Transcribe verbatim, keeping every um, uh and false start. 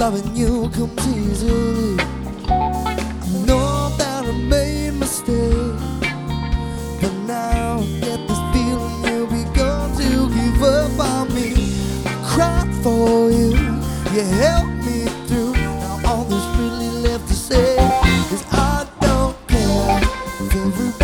loving you comes easily. I know that I made mistakes, but now I get this feeling you've begun to give up on me. I cried for you, you helped me through. Now all there's really left to say is I don't care if everybody